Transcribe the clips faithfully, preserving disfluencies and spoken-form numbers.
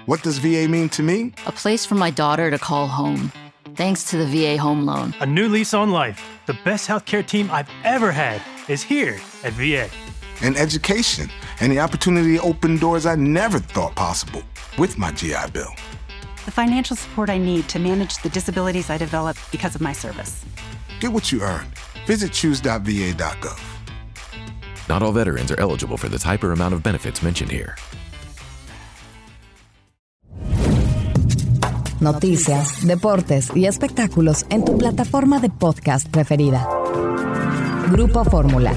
What does V A mean to me? A place for my daughter to call home. Thanks to the V A Home Loan. A new lease on life. The best healthcare team I've ever had is here at V A. And education, and the opportunity to open doors I never thought possible with my G I Bill. The financial support I need to manage the disabilities I developed because of my service. Get what you earned. Visit choose dot v a dot gov. Not all veterans are eligible for the type or amount of benefits mentioned here. Noticias, deportes y espectáculos en tu plataforma de podcast preferida. Grupo Fórmula.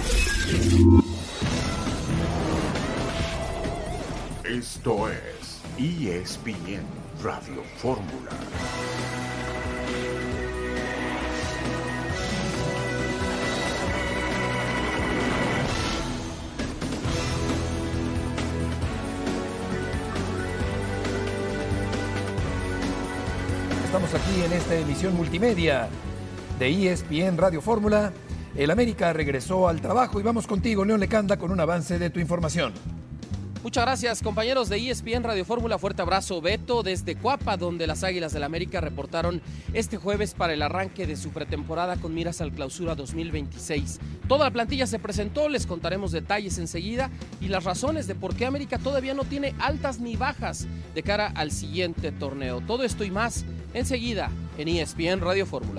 Esto es E S P N Radio Fórmula. Estamos aquí en esta emisión multimedia de E S P N Radio Fórmula. El América regresó al trabajo y vamos contigo, León Lecanda, con un avance de tu información. Muchas gracias, compañeros de E S P N Radio Fórmula. Fuerte abrazo, Beto, desde Cuapa, donde las Águilas del América reportaron este jueves para el arranque de su pretemporada con miras al Clausura dos mil veintiséis. Toda la plantilla se presentó, les contaremos detalles enseguida y las razones de por qué América todavía no tiene altas ni bajas de cara al siguiente torneo. Todo esto y más enseguida en E S P N Radio Fórmula.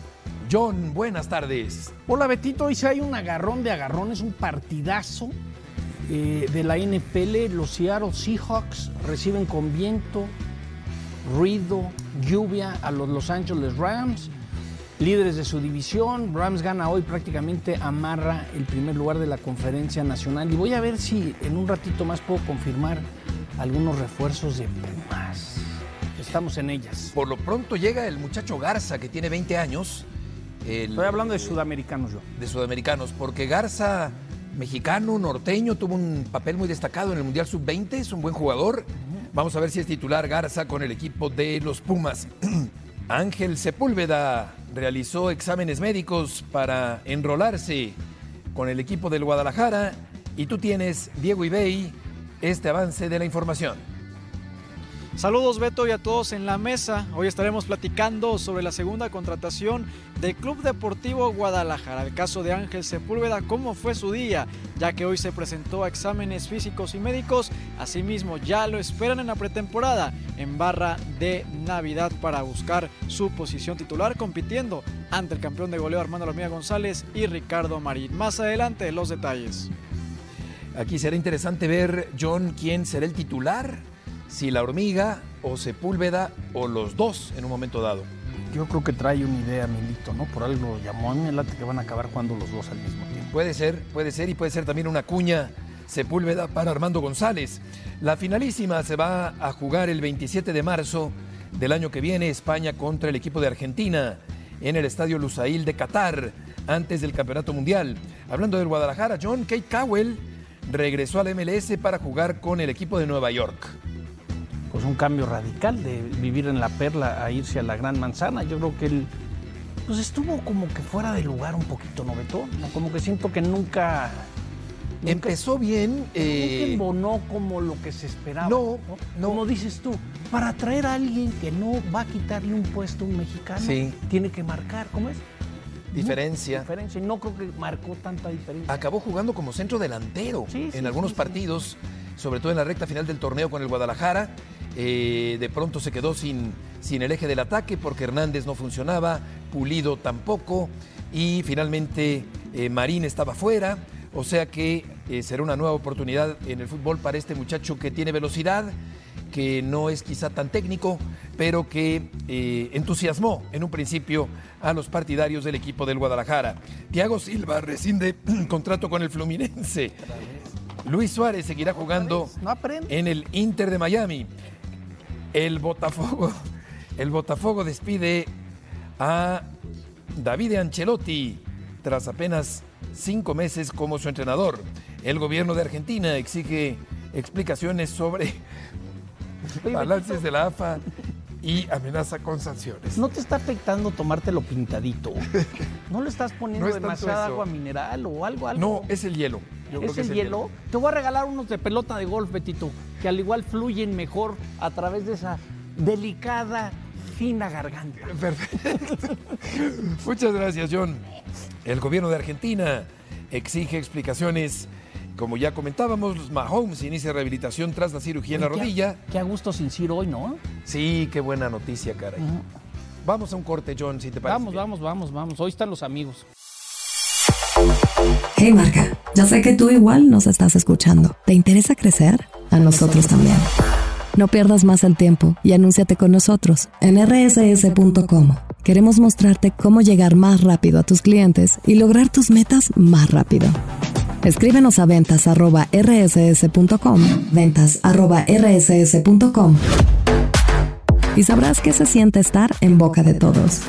John, buenas tardes. Hola, Betito. Hoy sí hay un agarrón de agarrones, un partidazo eh, de la N F L. Los Seattle Seahawks reciben con viento, ruido, lluvia a los Los Angeles Rams, líderes de su división. Rams gana hoy, prácticamente amarra el primer lugar de la Conferencia Nacional. Y voy a ver si en un ratito más puedo confirmar algunos refuerzos de Pumas. Estamos en ellas. Por lo pronto llega el muchacho Garza, que tiene veinte años. El, Estoy hablando de sudamericanos yo. De sudamericanos, porque Garza, mexicano, norteño, tuvo un papel muy destacado en el Mundial sub veinte, es un buen jugador. Uh-huh. Vamos a ver si es titular Garza con el equipo de los Pumas. Ángel Sepúlveda realizó exámenes médicos para enrolarse con el equipo del Guadalajara. Y tú tienes, Diego Ibey, este avance de la información. Saludos, Beto, y a todos en la mesa. Hoy estaremos platicando sobre la segunda contratación del Club Deportivo Guadalajara. El caso de Ángel Sepúlveda, cómo fue su día, ya que hoy se presentó a exámenes físicos y médicos. Asimismo, ya lo esperan en la pretemporada en barra de Navidad para buscar su posición titular, compitiendo ante el campeón de goleo Armando La Hormiga González y Ricardo Marín. Más adelante, los detalles. Aquí será interesante ver, John, quién será el titular. Si La Hormiga o Sepúlveda o los dos en un momento dado. Yo creo que trae una idea, Milito, ¿no? Por algo lo llamó. A mí me late que van a acabar jugando los dos al mismo tiempo. Puede ser, puede ser y puede ser también una cuña Sepúlveda para Armando González. La finalísima se va a jugar el veintisiete de marzo del año que viene, España contra el equipo de Argentina en el Estadio Lusail de Qatar, antes del Campeonato Mundial. Hablando del Guadalajara, John, Kate Cowell regresó al M L S para jugar con el equipo de Nueva York. Pues un cambio radical de vivir en la Perla a irse a la Gran Manzana. Yo creo que él pues estuvo como que fuera de lugar un poquito, ¿no, Beto? Como que siento que nunca... nunca Empezó bien. Nunca eh... embonó como lo que se esperaba. No, ¿no? no. Como dices tú, para traer a alguien que no va a quitarle un puesto a un mexicano, sí, tiene que marcar, ¿cómo es? Diferencia. Diferencia. Y no creo que marcó tanta diferencia. Acabó jugando como centro delantero sí, sí, en algunos sí, partidos, sí. sobre todo en la recta final del torneo con el Guadalajara. Eh, de pronto se quedó sin, sin el eje del ataque porque Hernández no funcionaba, Pulido tampoco y finalmente eh, Marín estaba fuera, o sea que eh, será una nueva oportunidad en el fútbol para este muchacho que tiene velocidad, que no es quizá tan técnico, pero que eh, entusiasmó en un principio a los partidarios del equipo del Guadalajara. Thiago Silva rescinde contrato con el Fluminense. Luis Suárez seguirá jugando no en el Inter de Miami. El Botafogo, el Botafogo despide a David Ancelotti tras apenas cinco meses como su entrenador. El gobierno de Argentina exige explicaciones sobre balances de la A F A y amenaza con sanciones. ¿No te está afectando tomártelo pintadito? ¿No le estás poniendo no es demasiada agua mineral o algo, algo? No, es el hielo. Yo creo ¿Es que el es el hielo? hielo. Te voy a regalar unos de pelota de golf, Betito, que al igual fluyen mejor a través de esa delicada, fina garganta. Perfecto. Muchas gracias, John. El gobierno de Argentina exige explicaciones. Como ya comentábamos, Mahomes inicia rehabilitación tras la cirugía en la Oye, rodilla. Qué, qué a gusto sin Ciro hoy, ¿no? Sí, qué buena noticia, caray. Uh-huh. Vamos a un corte, John, si te parece. Vamos, vamos, vamos, vamos. Hoy están los amigos. Hey marca, ya sé que tú igual nos estás escuchando. ¿Te interesa crecer? A nosotros también. No pierdas más el tiempo y anúnciate con nosotros en erre ese ese punto com. Queremos mostrarte cómo llegar más rápido a tus clientes y lograr tus metas más rápido. Escríbenos a ventas arroba erre ese ese punto com, ventas arroba erre ese ese punto com y sabrás qué se siente estar en boca de todos.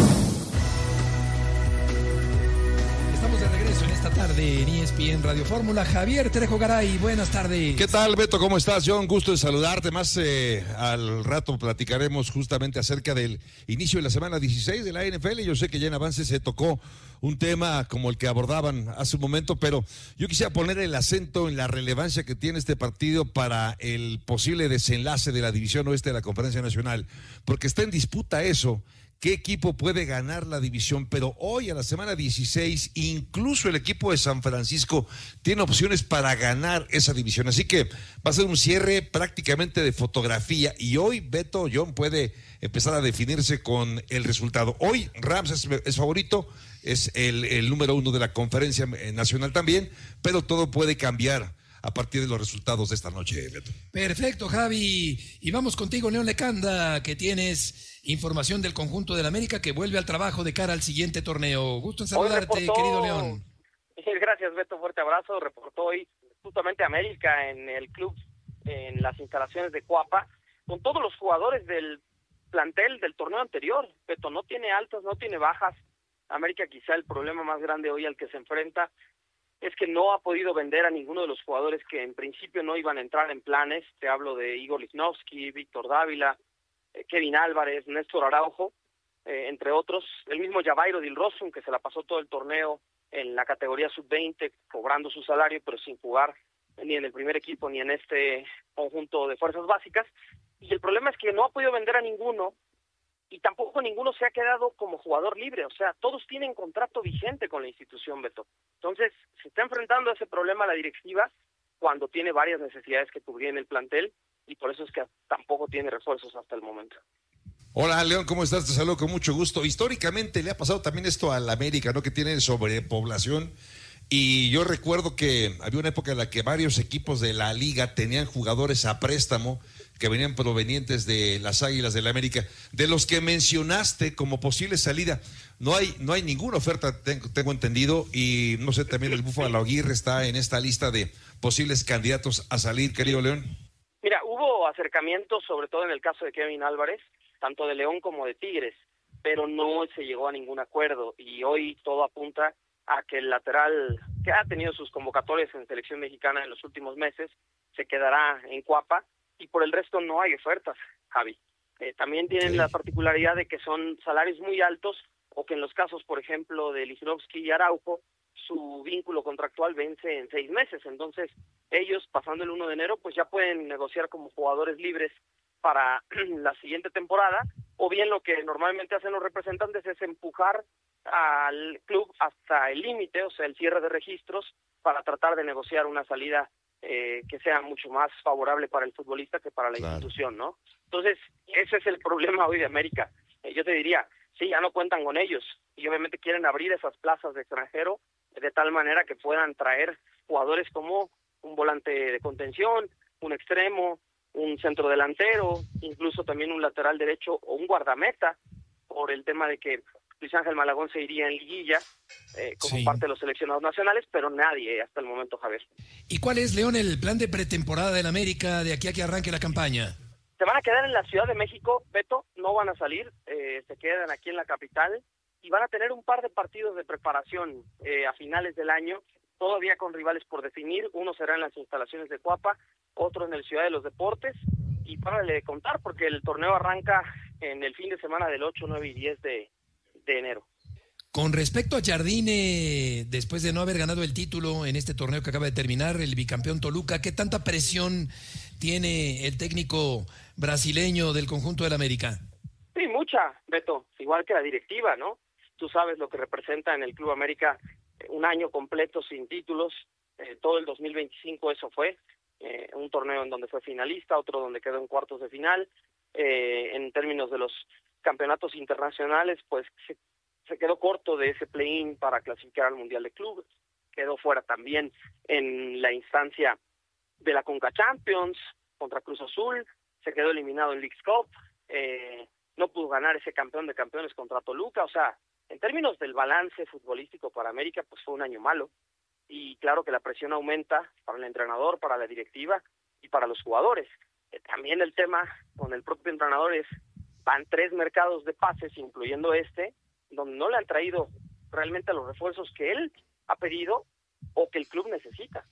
Estamos de regreso en esta tarde en E S P N Radio Fórmula. Javier Trejo Garay, buenas tardes. ¿Qué tal, Beto? ¿Cómo estás, John? Gusto de saludarte. Más eh, al rato platicaremos justamente acerca del inicio de la semana dieciséis de la N F L. Yo sé que ya en avance se tocó un tema como el que abordaban hace un momento, pero yo quisiera poner el acento en la relevancia que tiene este partido para el posible desenlace de la División Oeste de la Conferencia Nacional, porque está en disputa eso. ¿Qué equipo puede ganar la división? Pero hoy, a la semana dieciséis, incluso el equipo de San Francisco tiene opciones para ganar esa división. Así que va a ser un cierre prácticamente de fotografía. Y hoy, Beto, John, puede empezar a definirse con el resultado. Hoy, Rams es, es favorito, es el, el número uno de la Conferencia Nacional también, pero todo puede cambiar a partir de los resultados de esta noche, Beto. Perfecto, Javi. Y vamos contigo, León Lecanda, que tienes información del conjunto del América que vuelve al trabajo de cara al siguiente torneo. Gusto en saludarte, reportó, querido León. Gracias, Beto. Fuerte abrazo. Reportó hoy justamente América en el club, en las instalaciones de Cuapa, con todos los jugadores del plantel del torneo anterior. Beto, no tiene altas, no tiene bajas. América quizá el problema más grande hoy al que se enfrenta es que no ha podido vender a ninguno de los jugadores que en principio no iban a entrar en planes. Te hablo de Igor Lichnowsky, Víctor Dávila, eh, Kevin Álvarez, Néstor Araujo, eh, entre otros. El mismo Javairo Dilrosun, que se la pasó todo el torneo en la categoría sub veinte, cobrando su salario, pero sin jugar ni en el primer equipo ni en este conjunto de fuerzas básicas. Y el problema es que no ha podido vender a ninguno, y tampoco ninguno se ha quedado como jugador libre. O sea, todos tienen contrato vigente con la institución, Beto. Entonces, se está enfrentando a ese problema la directiva cuando tiene varias necesidades que cubrir en el plantel, y por eso es que tampoco tiene refuerzos hasta el momento. Hola, León, ¿cómo estás? Te saludo con mucho gusto. Históricamente le ha pasado también esto a la América, ¿no? Que tiene sobrepoblación. Y yo recuerdo que había una época en la que varios equipos de la liga tenían jugadores a préstamo que venían provenientes de las Águilas del la América. De los que mencionaste como posible salida, no hay no hay ninguna oferta, tengo, tengo entendido, y no sé, también el Búfalo Aguirre está en esta lista de posibles candidatos a salir, querido León. Mira, hubo acercamientos, sobre todo en el caso de Kevin Álvarez, tanto de León como de Tigres, pero no se llegó a ningún acuerdo, y hoy todo apunta a que el lateral, que ha tenido sus convocatorias en selección mexicana en los últimos meses, se quedará en Cuapa, y por el resto no hay ofertas, Javi. Eh, también tienen sí. la particularidad de que son salarios muy altos, o que en los casos, por ejemplo, de Lichnowsky y Araujo, su vínculo contractual vence en seis meses. Entonces, ellos, pasando el uno de enero, pues ya pueden negociar como jugadores libres para la siguiente temporada, o bien lo que normalmente hacen los representantes es empujar al club hasta el límite, o sea, el cierre de registros, para tratar de negociar una salida eh, que sea mucho más favorable para el futbolista que para la claro. institución, ¿no? Entonces, ese es el problema hoy de América. Eh, yo te diría, sí, ya no cuentan con ellos, y obviamente quieren abrir esas plazas de extranjero de tal manera que puedan traer jugadores como un volante de contención, un extremo, un centro delantero, incluso también un lateral derecho o un guardameta, por el tema de que Luis Ángel Malagón se iría en liguilla eh, como sí. parte de los seleccionados nacionales, pero nadie hasta el momento, Javier. ¿Y cuál es, León, el plan de pretemporada del América de aquí a que arranque la campaña? Se van a quedar en la Ciudad de México, Beto, no van a salir, eh, se quedan aquí en la capital y van a tener un par de partidos de preparación eh, a finales del año, todavía con rivales por definir. Uno será en las instalaciones de Cuapa, otro en el Ciudad de los Deportes, y párale de contar porque el torneo arranca en el fin de semana del ocho, nueve y diez de, de enero. Con respecto a Jardine, después de no haber ganado el título en este torneo que acaba de terminar, el bicampeón Toluca, ¿qué tanta presión tiene el técnico brasileño del conjunto del América? Sí, mucha, Beto, igual que la directiva, ¿no? Tú sabes lo que representa en el Club América un año completo sin títulos, eh, todo el dos mil veinticinco eso fue, eh, un torneo en donde fue finalista, otro donde quedó en cuartos de final, eh, en términos de los campeonatos internacionales, pues se se quedó corto de ese play-in para clasificar al Mundial de Clubes, quedó fuera también en la instancia de la Conca Champions contra Cruz Azul, se quedó eliminado en Leagues Cup, eh, no pudo ganar ese campeón de campeones contra Toluca, o sea, en términos del balance futbolístico para América, pues fue un año malo, y claro que la presión aumenta para el entrenador, para la directiva y para los jugadores. Eh, también el tema con el propio entrenador es, van tres mercados de pases, incluyendo este, donde no le han traído realmente los refuerzos que él ha pedido o que el club necesita.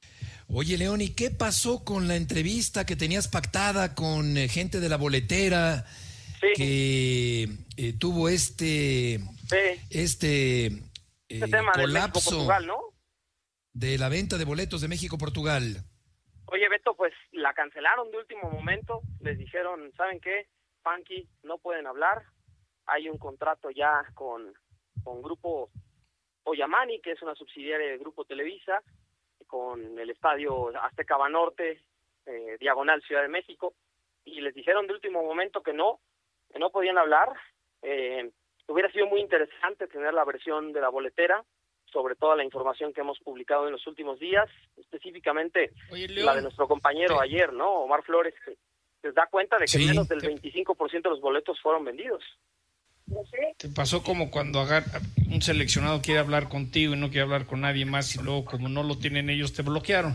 Oye, León, ¿y qué pasó con la entrevista que tenías pactada con eh, gente de la boletera sí. que eh, tuvo este sí. este, eh, este tema colapso de México-Portugal, ¿no? De la venta de boletos de México-Portugal? Oye, Beto, pues la cancelaron de último momento, les dijeron, ¿saben qué? Funky, no pueden hablar. Hay un contrato ya con, con Grupo Oyamani, que es una subsidiaria de Grupo Televisa, con el estadio Azteca Banorte, eh, diagonal Ciudad de México, y les dijeron de último momento que no, que no podían hablar. Eh, hubiera sido muy interesante tener la versión de la boletera sobre toda la información que hemos publicado en los últimos días, específicamente Oye, la de nuestro compañero sí. ayer, ¿no? Omar Flores, que se da cuenta de que sí. menos del veinticinco por ciento de los boletos fueron vendidos. No sé. Te pasó como cuando un seleccionado quiere hablar contigo y no quiere hablar con nadie más y luego como no lo tienen ellos te bloquearon.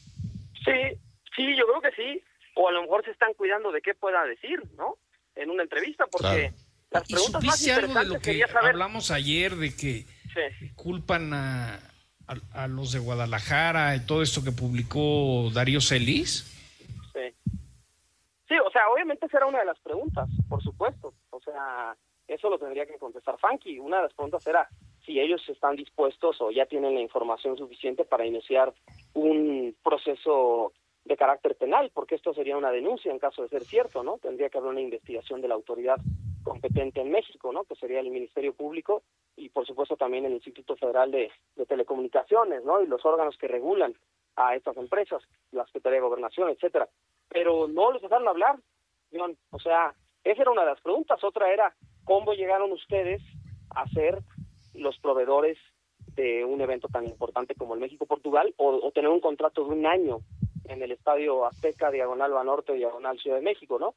Sí, sí, yo creo que sí. O a lo mejor se están cuidando de qué pueda decir, ¿no? En una entrevista, porque claro. las preguntas más interesantes algo de lo que saber... hablamos ayer de que sí. culpan a, a, a los de Guadalajara y todo esto que publicó Darío Celis. Sí. Sí, o sea, obviamente esa era una de las preguntas, por supuesto. O sea... Eso lo tendría que contestar Funky. Una de las preguntas era si ellos están dispuestos o ya tienen la información suficiente para iniciar un proceso de carácter penal, porque esto sería una denuncia en caso de ser cierto, ¿no? Tendría que haber una investigación de la autoridad competente en México, ¿no? Que sería el Ministerio Público y, por supuesto, también el Instituto Federal de, de Telecomunicaciones, ¿no? Y los órganos que regulan a estas empresas, la Secretaría de Gobernación, etcétera. Pero no les dejaron hablar, John. O sea, esa era una de las preguntas. Otra era, ¿cómo llegaron ustedes a ser los proveedores de un evento tan importante como el México-Portugal o, o tener un contrato de un año en el Estadio Azteca, diagonal Banorte, diagonal Ciudad de México, ¿no?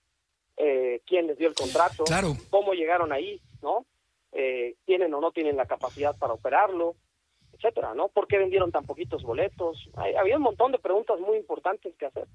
Eh, ¿Quién les dio el contrato? Claro. ¿Cómo llegaron ahí, no? Eh, ¿Tienen o no tienen la capacidad para operarlo? Etcétera, ¿no? ¿Por qué vendieron tan poquitos boletos? Hay, había un montón de preguntas muy importantes que hacer.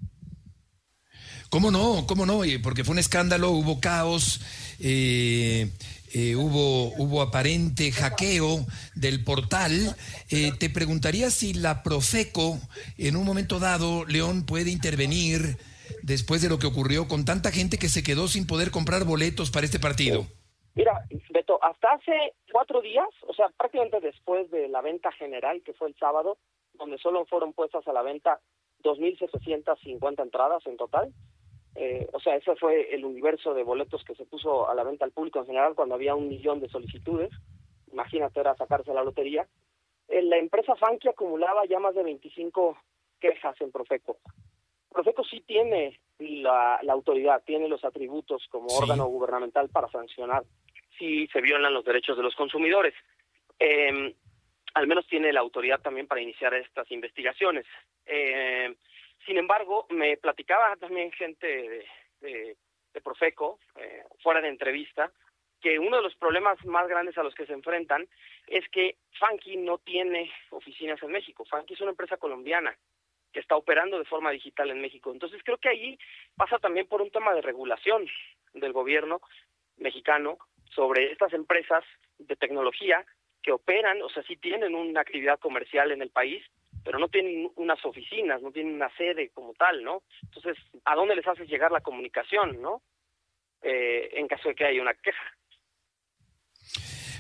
¿Cómo no? ¿Cómo no? Porque fue un escándalo, hubo caos, eh, eh, hubo, hubo aparente hackeo del portal. Eh, te preguntaría si la Profeco, en un momento dado, León, puede intervenir después de lo que ocurrió con tanta gente que se quedó sin poder comprar boletos para este partido. Mira, Beto, hasta hace cuatro días, o sea, prácticamente después de la venta general, que fue el sábado, donde solo fueron puestas a la venta dos mil setecientas cincuenta entradas en total. Eh, o sea, ese fue el universo de boletos que se puso a la venta al público en general cuando había un millón de solicitudes. Imagínate, era sacarse la lotería. Eh, la empresa Funky acumulaba ya más de veinticinco quejas en Profeco. Profeco sí tiene la, la autoridad, tiene los atributos como sí. órgano gubernamental para sancionar si se violan los derechos de los consumidores. Eh, al menos tiene la autoridad también para iniciar estas investigaciones. Eh, Sin embargo, me platicaba también gente de, de, de Profeco, eh, fuera de entrevista, que uno de los problemas más grandes a los que se enfrentan es que Funky no tiene oficinas en México. Funky es una empresa colombiana que está operando de forma digital en México. Entonces creo que ahí pasa también por un tema de regulación del gobierno mexicano sobre estas empresas de tecnología que operan, o sea, sí tienen una actividad comercial en el país, pero no tienen unas oficinas, no tienen una sede como tal, ¿no? Entonces, ¿a dónde les haces llegar la comunicación, no? Eh, en caso de que haya una queja.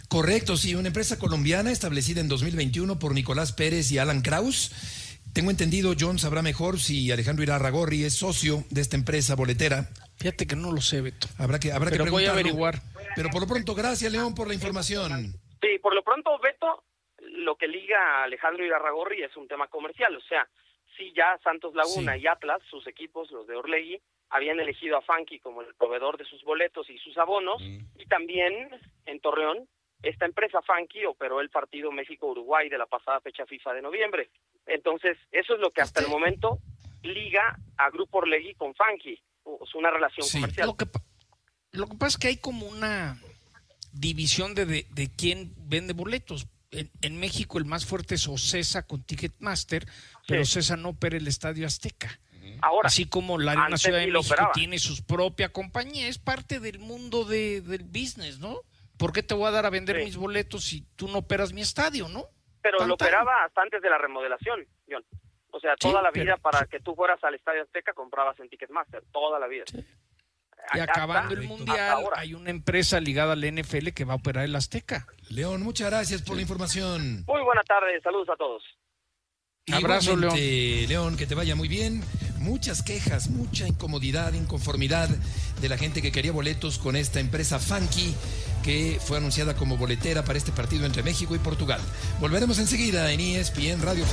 Correcto, sí, una empresa colombiana establecida en dos mil veintiuno por Nicolás Pérez y Alan Kraus. Tengo entendido, John sabrá mejor si Alejandro Irarrágorri es socio de esta empresa boletera. Fíjate que no lo sé, Beto. Habrá que, habrá Pero que voy a preguntarlo. averiguar. Pero por lo pronto, gracias, León, por la información. Sí, por lo pronto, Beto, lo que liga a Alejandro Irarrágorri es un tema comercial. O sea, sí ya Santos Laguna Sí. y Atlas, sus equipos, los de Orlegui, habían elegido a Funky como el proveedor de sus boletos y sus abonos. Mm. Y también en Torreón, esta empresa Funky operó el partido México-Uruguay de la pasada fecha FIFA de noviembre. Entonces, eso es lo que hasta el momento liga a Grupo Orlegui con Funky. Es una relación Sí. comercial. Lo que, pa- lo que pasa es que hay como una división de, de, de quién vende boletos. En, en México el más fuerte es Ocesa con Ticketmaster, pero Sí. Ocesa no opera el Estadio Azteca. Ahora, Así como la Arena antes Ciudad de sí lo México operaba. tiene su propia compañía, es parte del mundo de, del business, ¿no? ¿Por qué te voy a dar a vender Sí. mis boletos si tú no operas mi estadio, no? Pero Tan, lo tan. operaba hasta antes de la remodelación, John. O sea, toda Sí, la vida pero- para que tú fueras al Estadio Azteca comprabas en Ticketmaster, toda la vida. Y Hasta- acabando el hasta Mundial, ahora. hay una empresa ligada al N F L que va a operar el Azteca. León, muchas gracias por la información. Muy buena tarde, saludos a todos. Abrazo, Igualmente, León, que te vaya muy bien. Muchas quejas, mucha incomodidad, inconformidad de la gente que quería boletos con esta empresa Funky que fue anunciada como boletera para este partido entre México y Portugal. Volveremos enseguida en E S P N Radio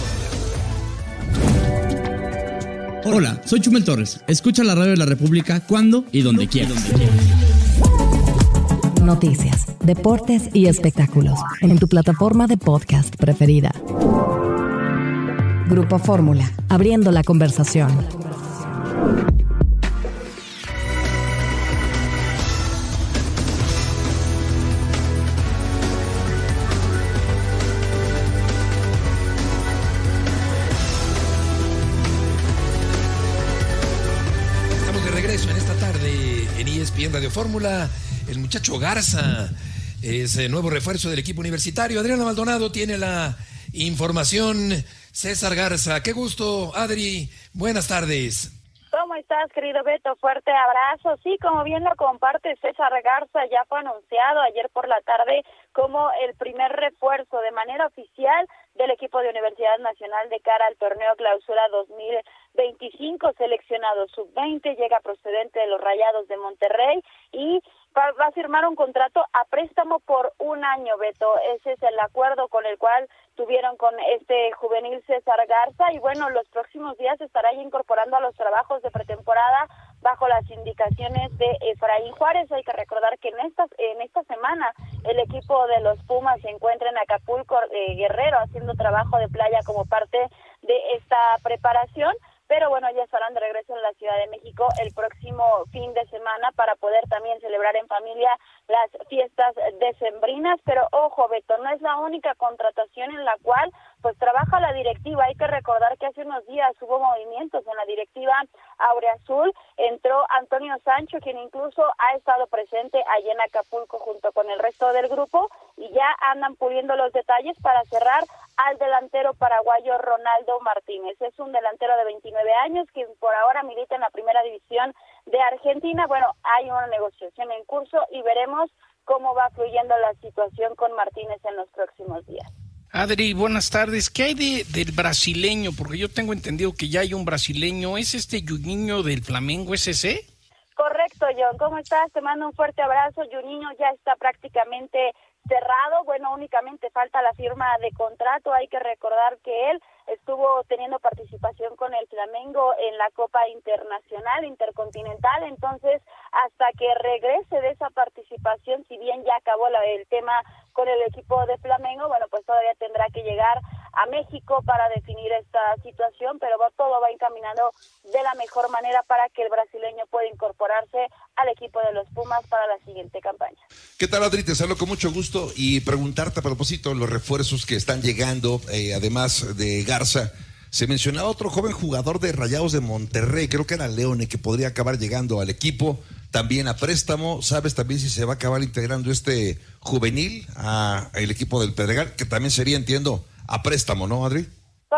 Fórmula. Hola, soy Chumel Torres. Escucha la radio de la República cuando y donde quieras. Noticias, deportes y espectáculos en tu plataforma de podcast preferida. Grupo Fórmula, abriendo la conversación. Estamos de regreso en esta tarde en E S P N Radio Fórmula. El muchacho Garza es el nuevo refuerzo del equipo universitario. Adriana Maldonado tiene la información. César Garza, qué gusto, Adri. Buenas tardes. ¿Cómo estás, querido Beto? Fuerte abrazo. Sí, como bien lo comparte César Garza, ya fue anunciado ayer por la tarde como el primer refuerzo de manera oficial del equipo de Universidad Nacional de cara al torneo Clausura dos mil veinticinco, seleccionado sub veinte, llega procedente de los Rayados de Monterrey y va, va a firmar un contrato a préstamo por un año, Beto. Ese es el acuerdo con el cual tuvieron con este juvenil César Garza y bueno, los próximos días estará ya incorporando a los trabajos de pretemporada bajo las indicaciones de Efraín Juárez. Hay que recordar que en esta, en esta semana el equipo de los Pumas se encuentra en Acapulco, eh, Guerrero, haciendo trabajo de playa como parte de esta preparación. Pero bueno, ya estarán de regreso en la Ciudad de México el próximo fin de semana para poder también celebrar en familia las fiestas decembrinas. Pero ojo, Beto, no es la única contratación en la cual pues trabaja la directiva. Hay que recordar que hace unos días hubo movimientos en la directiva Aureazul. Entró Antonio Sancho, quien incluso ha estado presente allá en Acapulco junto con el resto del grupo y ya andan puliendo los detalles para cerrar al delantero paraguayo Ronaldo Martínez. Es un delantero de veintinueve años que por ahora milita en la primera división de Argentina. Bueno, hay una negociación en curso y veremos cómo va fluyendo la situación con Martínez en los próximos días. Adri, buenas tardes. ¿Qué hay de, del brasileño? Porque yo tengo entendido que ya hay un brasileño. ¿Es este Juninho del Flamengo S C? Correcto, John. ¿Cómo estás? Te mando un fuerte abrazo. Juninho ya está prácticamente cerrado. Bueno, únicamente falta la firma de contrato. Hay que recordar que él estuvo teniendo participación con el Flamengo en la Copa Internacional, Intercontinental. Entonces, hasta que regrese de esa participación, si bien ya acabó la, el tema con el equipo de Flamengo, bueno, pues todavía tendrá que llegar a México para definir esta situación, pero va, todo va encaminado de la mejor manera para que el brasileño pueda incorporarse al equipo de los Pumas para la siguiente campaña. ¿Qué tal, Adri? Te saludo con mucho gusto y preguntarte a propósito de los refuerzos que están llegando, eh, además de Garza. Se mencionaba otro joven jugador de Rayados de Monterrey, creo que era Leone, que podría acabar llegando al equipo, también a préstamo. ¿Sabes también si se va a acabar integrando este juvenil al equipo del Pedregal, que también sería, entiendo, a préstamo, ¿no, Adri? Correcto,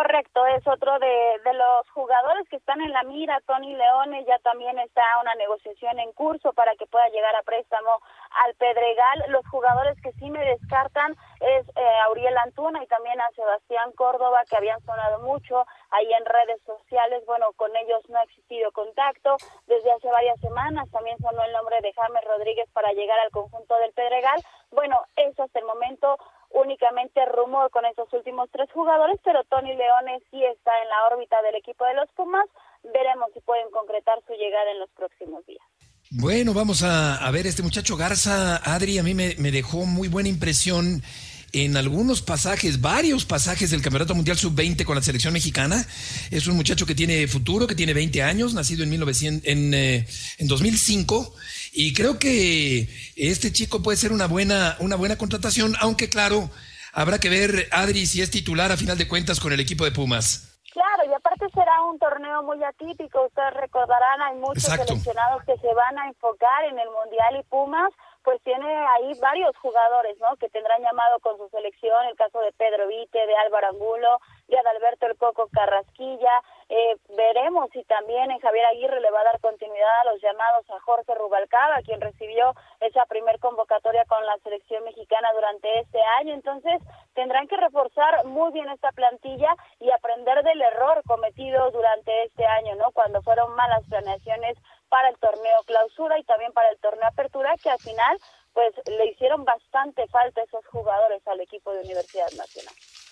es otro de, de los jugadores que están en la mira. Tony Leone, ya también está una negociación en curso para que pueda llegar a préstamo al Pedregal. Los jugadores que sí me descartan es eh, Auriel Antuna y también a Sebastián Córdoba, que habían sonado mucho ahí en redes sociales. Bueno, con ellos no ha existido contacto desde hace varias semanas. También sonó el nombre de James Rodríguez para llegar al conjunto del Pedregal. Bueno, eso hasta el momento únicamente rumor con esos últimos tres jugadores, pero Tony Leone sí está en la órbita del equipo de los Pumas. Veremos si pueden concretar su llegada en los próximos días. Bueno, vamos a, a ver, este muchacho Garza, Adri, a mí me, me dejó muy buena impresión en algunos pasajes, varios pasajes del Campeonato Mundial sub veinte con la selección mexicana. Es un muchacho que tiene futuro, que tiene veinte años, nacido en, mil novecientos, en, eh, en dos mil cinco, y creo que este chico puede ser una buena, una buena contratación, aunque claro, habrá que ver, Adri, si es titular a final de cuentas con el equipo de Pumas. Claro, y aparte será un torneo muy atípico. Ustedes recordarán, hay muchos Exacto. seleccionados que se van a enfocar en el Mundial, y Pumas pues tiene ahí varios jugadores, ¿no?, que tendrán llamado con su selección. El caso de Pedro Vite, de Álvaro Angulo, de Adalberto El Coco Carrasquilla. Eh, veremos si también en Javier Aguirre le va a dar continuidad a los llamados a Jorge Rubalcaba, quien recibió esa primer convocatoria con la selección mexicana durante este año. Entonces tendrán que reforzar muy bien esta plantilla y aprender del error cometido durante este año, ¿no?, cuando fueron malas planeaciones para el torneo clausura y también para el torneo apertura, que al final pues le hicieron bastante falta esos jugadores al equipo de Universidad Nacional.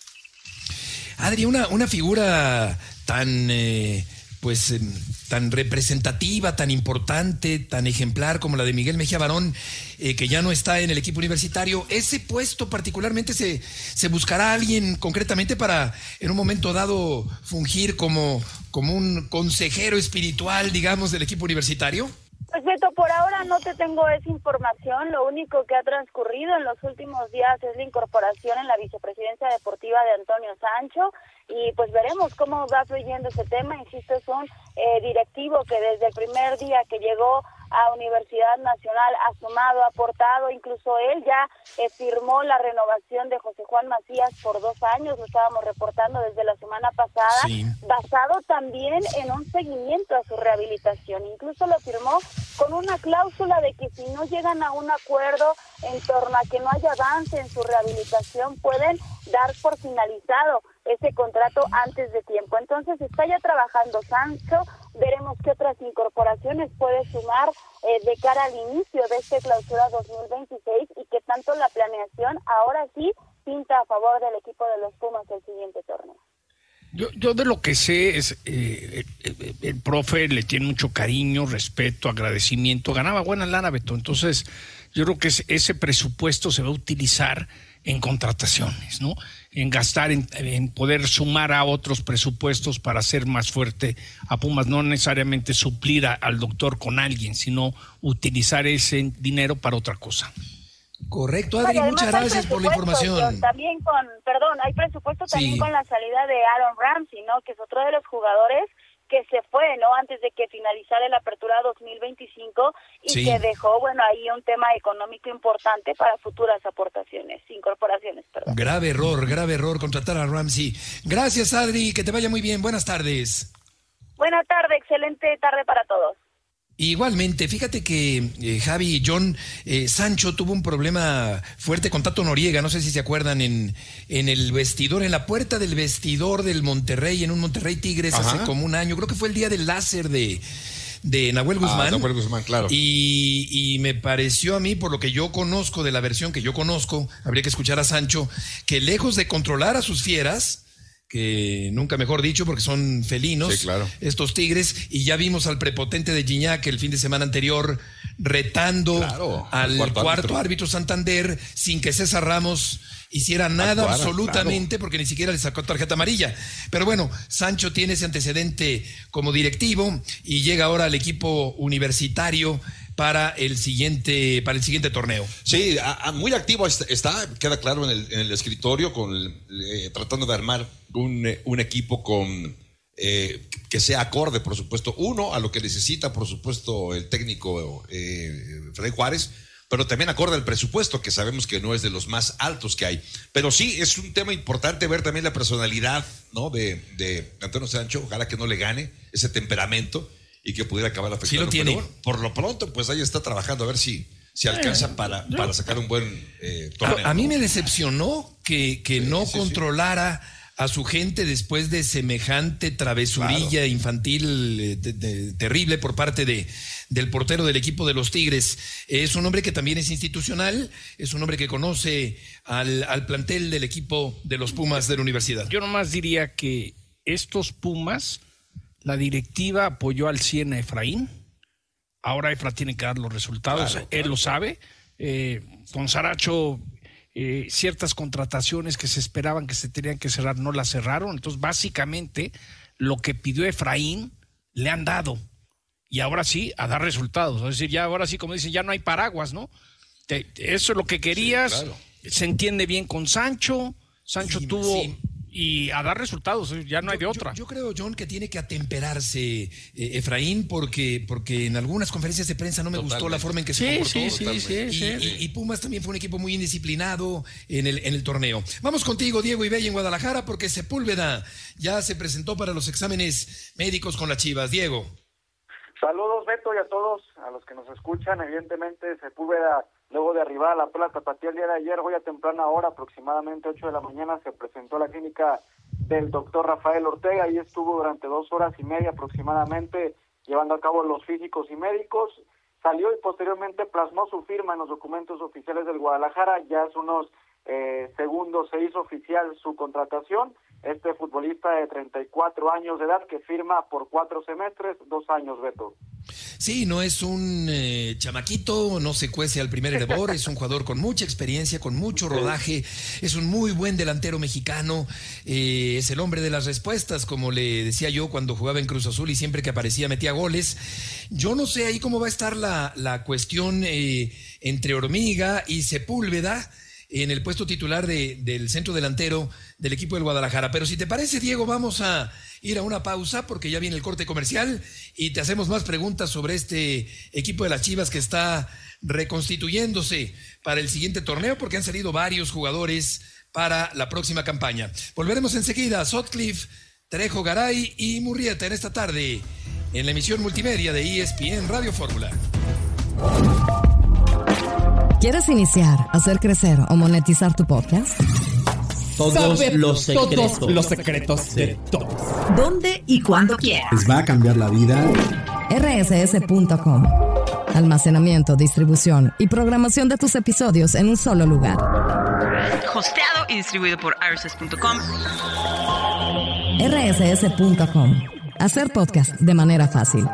Adri, una, una figura tan eh, pues eh, tan representativa, tan importante, tan ejemplar como la de Miguel Mejía Barón, eh, que ya no está en el equipo universitario. Ese puesto particularmente se, se buscará a alguien concretamente para en un momento dado fungir como, como un consejero espiritual, digamos, del equipo universitario. Pues Beto, por ahora no te tengo esa información. Lo único que ha transcurrido en los últimos días es la incorporación en la vicepresidencia deportiva de Antonio Sancho, y pues veremos cómo va fluyendo ese tema. Insisto, es un eh, directivo que desde el primer día que llegó a Universidad Nacional ha sumado, ha aportado. Incluso él ya eh, firmó la renovación de José Juan Macías por dos años, lo estábamos reportando desde la semana pasada, sí. basado también en un seguimiento a su rehabilitación. Incluso lo firmó con una cláusula de que si no llegan a un acuerdo en torno a que no haya avance en su rehabilitación, pueden dar por finalizado ese contrato antes de tiempo. Entonces está ya trabajando Sancho. Veremos qué otras incorporaciones puede sumar eh, de cara al inicio de este clausura dos mil veintiséis, y que tanto la planeación ahora sí pinta a favor del equipo de los Pumas el siguiente torneo. Yo, yo de lo que sé es eh, el, el profe le tiene mucho cariño, respeto, agradecimiento. Ganaba buena lana, Beto. Entonces yo creo que ese presupuesto se va a utilizar en contrataciones, ¿no? En gastar, en, en poder sumar a otros presupuestos para hacer más fuerte a Pumas, no necesariamente suplir a, al doctor con alguien, sino utilizar ese dinero para otra cosa. Correcto, Adri, Vale, muchas gracias por la información. También con, perdón, hay presupuesto también sí. con la salida de Aaron Ramsey, ¿no?, que es otro de los jugadores que se fue, ¿no?, antes de que finalizara la apertura dos mil veinticinco, y sí. que dejó, bueno, ahí un tema económico importante para futuras aportaciones, incorporaciones, perdón. Grave error, grave error contratar a Ramsey. Gracias, Adri, que te vaya muy bien. Buenas tardes. Buenas tardes, excelente tarde para todos. Igualmente, fíjate que eh, Javi y John, eh, Sancho tuvo un problema fuerte con Tato Noriega, no sé si se acuerdan, en, en el vestidor, en la puerta del vestidor del Monterrey, en un Monterrey Tigres. Ajá. Hace como un año, creo que fue el día del láser de, de Nahuel Guzmán. Ah, Nahuel Guzmán, claro. Y, y me pareció a mí, por lo que yo conozco de la versión que yo conozco, habría que escuchar a Sancho, que lejos de controlar a sus fieras, que nunca mejor dicho porque son felinos, sí, claro. estos tigres, y ya vimos al prepotente de Gignac el fin de semana anterior retando claro, al cuarto, cuarto árbitro. árbitro Santander sin que César Ramos hiciera nada Actuara, absolutamente, claro. porque ni siquiera le sacó tarjeta amarilla. Pero bueno, Sancho tiene ese antecedente como directivo y llega ahora al equipo universitario para el siguiente para el siguiente torneo. Sí, a, a, muy activo está, queda claro en el, en el escritorio, con eh, tratando de armar un, un equipo con eh, que sea acorde, por supuesto, uno, a lo que necesita, por supuesto, el técnico eh, Freddy Juárez. pero también acorde al presupuesto, que sabemos que no es de los más altos que hay. Pero sí, es un tema importante ver también la personalidad, ¿no? de, de Antonio Sancho. Ojalá que no le gane ese temperamento y que pudiera acabar afectando. Sí lo tiene. Pero bueno, por lo pronto, pues ahí está trabajando a ver si, si alcanza para, para sacar un buen eh, torneo. A, a mí me decepcionó que, que Sí, no sí, controlara a su gente después de semejante travesurilla Claro. infantil eh, de- de- terrible por parte de, del portero del equipo de los Tigres. Es un hombre que también es institucional, es un hombre que conoce al, al plantel del equipo de los Pumas de la universidad. Yo nomás diría que estos Pumas, la directiva apoyó al cien a Efraín. Ahora Efra tiene que dar los resultados, Claro, él claro. lo sabe. Eh, con Saracho, eh, ciertas contrataciones que se esperaban que se tenían que cerrar no las cerraron. Entonces, básicamente, lo que pidió Efraín le han dado. Y ahora sí, a dar resultados. Es decir, ya ahora sí, como dicen, ya no hay paraguas, ¿no? Te- eso es lo que querías. Sí, claro. Se entiende bien con Sancho. Sancho Sí, tuvo... sí. Y a dar resultados, ya no hay de Yo- otra. Yo, yo creo, John, que tiene que atemperarse eh, Efraín porque, porque en algunas conferencias de prensa no me gustó Totalmente. la forma en que se Sí, comportó. sí, sí, Totalmente. sí, y, sí. y- y Pumas también fue un equipo muy indisciplinado en el, en el torneo. Vamos contigo, Diego Ibey, en Guadalajara, porque Sepúlveda ya se presentó para los exámenes médicos con las Chivas. Diego. Saludos, Beto, y a todos, a los que nos escuchan. Evidentemente, Sepúlveda, luego de arribar a la Perla Tapatía el día de ayer, hoy a temprana hora, aproximadamente ocho de la mañana, se presentó a la clínica del doctor Rafael Ortega. Ahí estuvo durante dos horas y media aproximadamente, llevando a cabo los físicos y médicos. Salió y posteriormente plasmó su firma en los documentos oficiales del Guadalajara. Ya hace unos eh, segundos se hizo oficial su contratación. Este futbolista de treinta y cuatro años de edad que firma por cuatro semestres, dos años, Beto. Sí, no es un eh, chamaquito, no se cuece al primer hervor, es un jugador con mucha experiencia, con mucho rodaje, es un muy buen delantero mexicano, eh, es el hombre de las respuestas, como le decía yo cuando jugaba en Cruz Azul y siempre que aparecía metía goles. Yo no sé ahí cómo va a estar la, la cuestión eh, entre Hormiga y Sepúlveda en el puesto titular de, del centro delantero del equipo del Guadalajara. Pero si te parece, Diego, vamos a ir a una pausa porque ya viene el corte comercial y te hacemos más preguntas sobre este equipo de las Chivas que está reconstituyéndose para el siguiente torneo porque han salido varios jugadores para la próxima campaña. Volveremos enseguida a Sutcliffe, Trejo Garay y Murrieta en esta tarde en la emisión multimedia de E S P N Radio Fórmula. ¿Quieres iniciar, hacer crecer o monetizar tu podcast? Todos Sabe los secretos. todos los secretos de todos. ¿Dónde y cuándo quieras? Les va a cambiar la vida. R S S punto com. Almacenamiento, distribución y programación de tus episodios en un solo lugar. Hosteado y distribuido por R S S punto com. R S S punto com. Hacer podcast de manera fácil.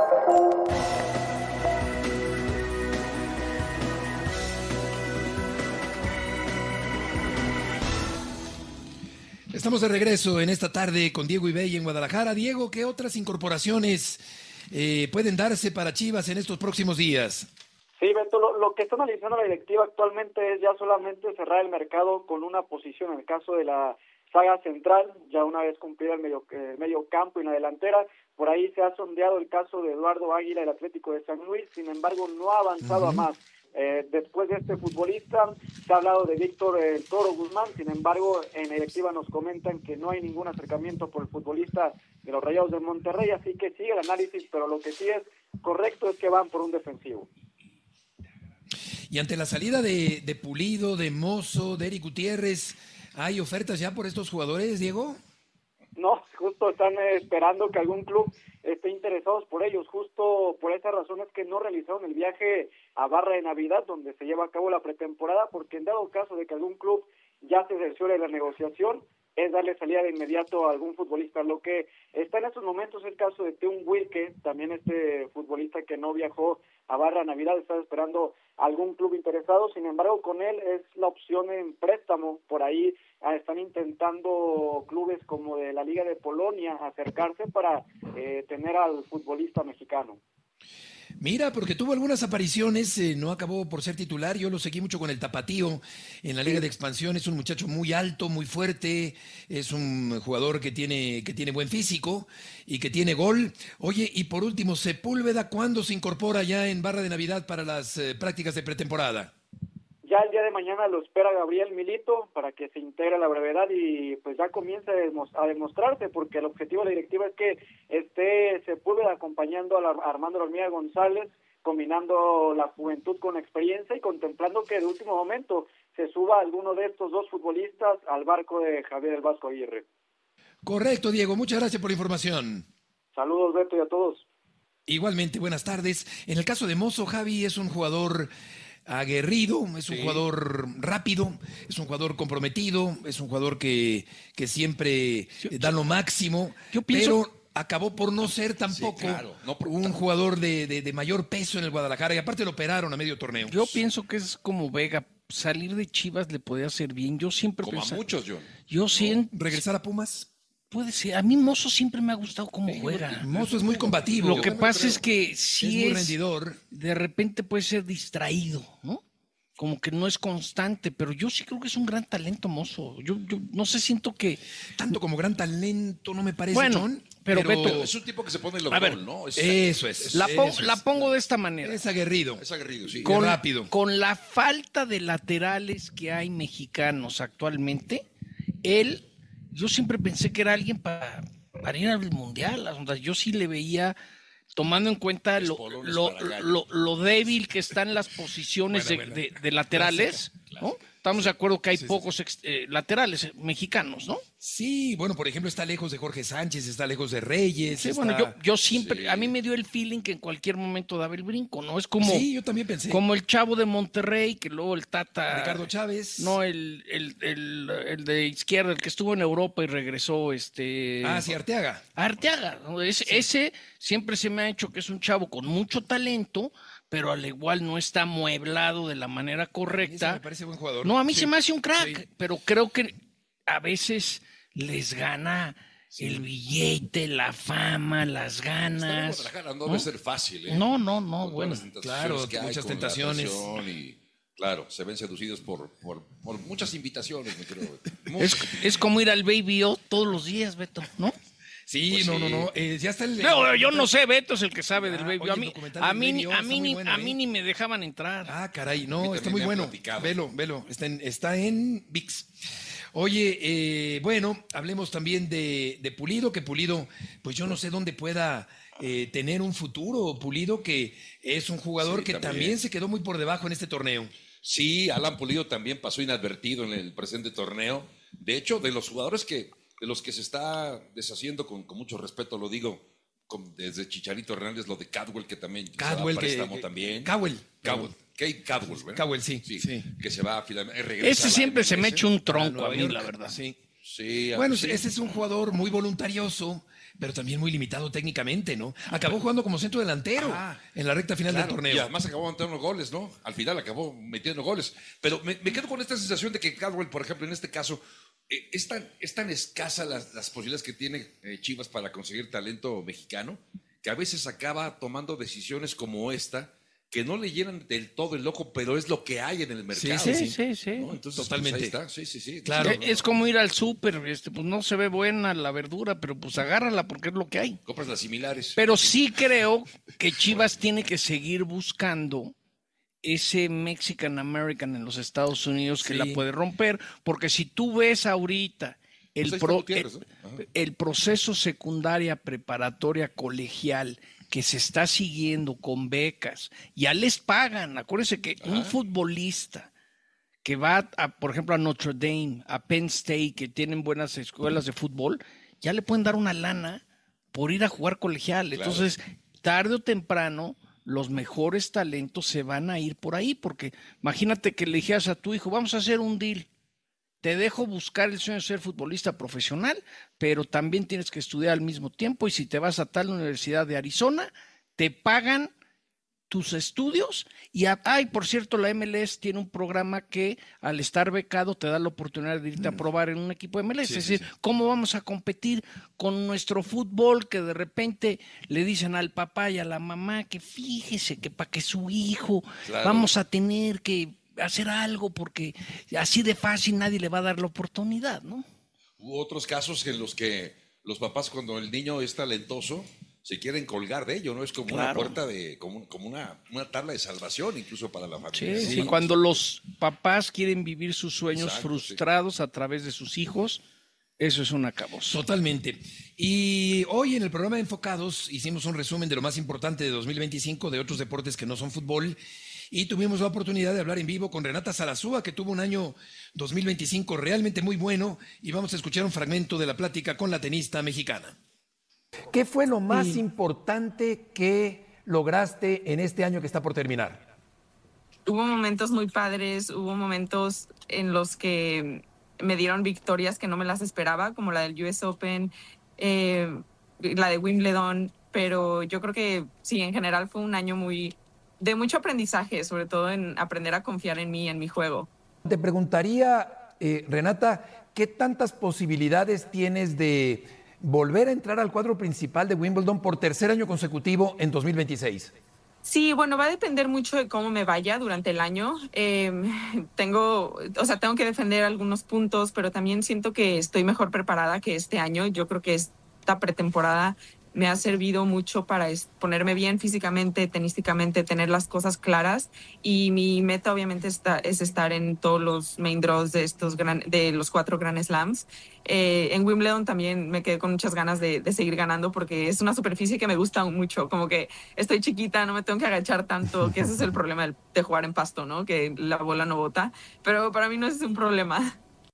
Estamos de regreso en esta tarde con Diego Ibey en Guadalajara. Diego, ¿qué otras incorporaciones eh, pueden darse para Chivas en estos próximos días? Sí, Beto, lo, lo que está analizando la directiva actualmente es ya solamente cerrar el mercado con una posición en el caso de la saga central, ya una vez cumplido el medio, eh, medio campo y la delantera. Por ahí se ha sondeado el caso de Eduardo Águila, el Atlético de San Luis, sin embargo no ha avanzado uh-huh. a más. Eh, después de este futbolista se ha hablado de Víctor eh, Toro Guzmán, sin embargo en la directiva nos comentan que no hay ningún acercamiento por el futbolista de los Rayados de Monterrey, así que sigue el análisis, pero lo que sí es correcto es que van por un defensivo. Y ante la salida de, de Pulido, de Mozo, de Eric Gutiérrez, ¿hay ofertas ya por estos jugadores, Diego? No, justo están eh, esperando que algún club esté interesados por ellos. Justo por esa razón es que no realizaron el viaje a Barra de Navidad, donde se lleva a cabo la pretemporada, porque en dado caso de que algún club ya se cerciore la negociación, es darle salida de inmediato a algún futbolista. Lo que está en estos momentos es el caso de Teun Wilke, también este futbolista que no viajó a Barra de Navidad, está esperando algún club interesado. Sin embargo, con él es la opción en préstamo. Por ahí ah, están intentando clubes como de la Liga de Polonia acercarse para eh, tener al futbolista mexicano. Mira, porque tuvo algunas apariciones, eh, no acabó por ser titular, yo lo seguí mucho con el Tapatío en la Liga de Expansión, es un muchacho muy alto, muy fuerte, es un jugador que tiene, que tiene buen físico y que tiene gol. Oye, y por último, Sepúlveda, ¿cuándo se incorpora ya en Barra de Navidad para las eh, prácticas de pretemporada? Ya el día de mañana lo espera Gabriel Milito para que se integre a la brevedad y pues ya comience a demostrarse, porque el objetivo de la directiva es que esté Sepúlveda acompañando a, la, a Armando Hormiga González, combinando la juventud con experiencia y contemplando que de último momento se suba alguno de estos dos futbolistas al barco de Javier el Vasco Aguirre. Correcto, Diego, muchas gracias por la información. Saludos, Beto, y a todos. Igualmente, buenas tardes. En el caso de Mozo, Javi es un jugador aguerrido, es un sí. jugador rápido, es un jugador comprometido, es un jugador que, que siempre yo, da lo máximo, yo pienso... pero acabó por no ser tampoco sí, claro. no, por... un jugador de, de, de mayor peso en el Guadalajara, y aparte lo operaron a medio torneo. Yo pienso que es como Vega, salir de Chivas le podía hacer bien, yo siempre como pensaba, a muchos, John. Yo no. siento... ¿Regresar a Pumas? Puede ser, a mí Mozo siempre me ha gustado cómo sí, juega. Mozo es muy combativo. Lo que pasa es que sí es, muy es rendidor. De repente puede ser distraído, ¿no? Como que no es constante, pero yo sí creo que es un gran talento, Mozo. Yo, yo no sé, siento que... Tanto como gran talento no me parece, bueno, John. Pero, pero Beto, es un tipo que se pone lo a ver, gol, ¿no? Es, eso es. La, pon, eso la es. pongo de esta manera. Es aguerrido. Es aguerrido, sí. Con, rápido. Con la falta de laterales que hay mexicanos actualmente, él, yo siempre pensé que era alguien para, para ir al Mundial. O sea, yo sí le veía... Tomando en cuenta lo, lo, lo, lo débil que están las posiciones bueno, de, bueno. De, de laterales, claro, ¿no? Estamos sí, de acuerdo que hay sí, pocos sí. Eh, laterales mexicanos, ¿no? Sí, bueno, por ejemplo, está lejos de Jorge Sánchez, está lejos de Reyes. Sí, está... bueno, yo, yo siempre, sí. a mí me dio el feeling que en cualquier momento daba el brinco, ¿no? Es como, sí, yo también pensé. Como el chavo de Monterrey, que luego el Tata... Ricardo Chávez. No, el, el, el, el de izquierda, el que estuvo en Europa y regresó, este... Ah, sí, Arteaga. Arteaga, ¿no? Ese, sí. ese siempre se me ha hecho que es un chavo con mucho talento, pero al igual no está amueblado de la manera correcta. A mí me parece buen jugador. No, a mí sí. se me hace un crack, sí. pero creo que a veces les gana sí. el billete, la fama, las ganas. No, no debe ser fácil, ¿eh? No, no, no, con bueno. Claro, que muchas tentaciones. Y, claro, se ven seducidos por, por, por muchas invitaciones, me creo. Es, es como ir al Baby O todos los días, Beto, ¿no? Sí, pues no, sí. no, no, eh, ya está el... No, yo no sé, Beto es el que sabe ah, del Baby. Oye, a mí, a mí, ni, a mí, ni, bueno, a mí ¿eh? ni me dejaban entrar. Ah, caray, no, está muy bueno. Velo, velo, está en, está en V I X. Oye, eh, bueno, hablemos también de, de Pulido, que Pulido, pues yo no sé dónde pueda eh, tener un futuro. Pulido, que es un jugador sí, que también. también se quedó muy por debajo en este torneo. Sí, Alan Pulido también pasó inadvertido en el presente torneo. De hecho, de los jugadores que... de los que se está deshaciendo, con, con mucho respeto lo digo, con, desde Chicharito Hernández, lo de Cadwell, que también Cadwell, se va a préstamo que, también. Cowell. Cowell. Kate Cadwell, ¿verdad? Cowell, sí, sí, sí. Que se va a finalmente. Ese siempre se me echa un tronco a mí, la verdad. Sí. Sí, bueno, sí. ese es un jugador muy voluntarioso, pero también muy limitado técnicamente, ¿no? Acabó jugando como centro delantero ah, en la recta final claro, del torneo. Y además acabó metiendo goles, ¿no? Al final acabó metiendo goles. Pero me, me quedo con esta sensación de que Cadwell, por ejemplo, en este caso, eh, es, tan, es tan escasa las, las posibilidades que tiene eh, Chivas para conseguir talento mexicano, que a veces acaba tomando decisiones como esta, que no le llenan del todo el ojo, pero es lo que hay en el mercado. Sí, sí, sí. sí. ¿no? Entonces, totalmente. Pues ahí está. Sí, sí, sí. Claro. Es, es como ir al súper, este, pues no se ve buena la verdura, pero pues agárrala porque es lo que hay. Compras las similares. Pero sí creo que Chivas tiene que seguir buscando ese Mexican American en los Estados Unidos que sí. la puede romper, porque si tú ves ahorita el, pues pro, el, el, el proceso secundaria, preparatoria, colegial que se está siguiendo con becas, ya les pagan. Acuérdense que Ajá. un futbolista que va, a, por ejemplo, a Notre Dame, a Penn State, que tienen buenas escuelas de fútbol, ya le pueden dar una lana por ir a jugar colegial. Claro. Entonces, tarde o temprano, los mejores talentos se van a ir por ahí, porque imagínate que le dijeras a tu hijo, vamos a hacer un deal. Te dejo buscar el sueño de ser futbolista profesional, pero también tienes que estudiar al mismo tiempo y si te vas a tal universidad de Arizona, te pagan tus estudios y, a, ay, por cierto, la M L S tiene un programa que al estar becado te da la oportunidad de irte a probar en un equipo de M L S. Sí, es decir, sí, sí. ¿Cómo vamos a competir con nuestro fútbol que de repente le dicen al papá y a la mamá que fíjese que para que su hijo claro. vamos a tener que hacer algo porque así de fácil nadie le va a dar la oportunidad, ¿no? Hubo otros casos en los que los papás, cuando el niño es talentoso, se quieren colgar de ello, ¿no? Es como claro. una puerta de, como, como una, una tabla de salvación incluso para la familia. Sí, sí, sí, cuando los papás quieren vivir sus sueños Exacto, frustrados sí. a través de sus hijos, eso es un acabose. Totalmente. Y hoy en el programa de Enfocados hicimos un resumen de lo más importante de dos mil veinticinco, de otros deportes que no son fútbol, y tuvimos la oportunidad de hablar en vivo con Renata Zarazúa, que tuvo un año dos mil veinticinco realmente muy bueno, y vamos a escuchar un fragmento de la plática con la tenista mexicana. ¿Qué fue lo más sí. importante que lograste en este año que está por terminar? Hubo momentos muy padres, hubo momentos en los que me dieron victorias que no me las esperaba, como la del U S Open, eh, la de Wimbledon, pero yo creo que sí, en general fue un año muy de mucho aprendizaje, sobre todo en aprender a confiar en mí, en mi juego. Te preguntaría, eh, Renata, ¿qué tantas posibilidades tienes de volver a entrar al cuadro principal de Wimbledon por tercer año consecutivo en dos mil veintiséis? Sí, bueno, va a depender mucho de cómo me vaya durante el año. Eh, tengo, o sea, tengo que defender algunos puntos, pero también siento que estoy mejor preparada que este año. Yo creo que esta pretemporada me ha servido mucho para ponerme bien físicamente, tenísticamente, tener las cosas claras, y mi meta obviamente está, es estar en todos los main draws de estos gran, de los cuatro Grand Slams. Eh, en Wimbledon también me quedé con muchas ganas de, de seguir ganando porque es una superficie que me gusta mucho, como que estoy chiquita, no me tengo que agachar tanto, que ese es el problema de, de jugar en pasto, ¿no? Que la bola no bota, pero para mí no es un problema.